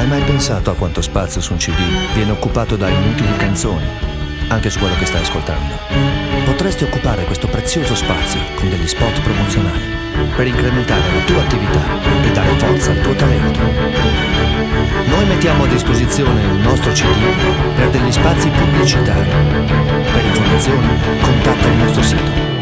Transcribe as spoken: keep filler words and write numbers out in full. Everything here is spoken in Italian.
Hai mai pensato a quanto spazio su un C D viene occupato da inutili canzoni, anche su quello che stai ascoltando? Potresti occupare questo prezioso spazio con degli spot promozionali per incrementare la tua attività e dare forza al tuo talento. Noi mettiamo a disposizione il nostro C D per degli spazi pubblicitari. Per informazioni, contatta il nostro sito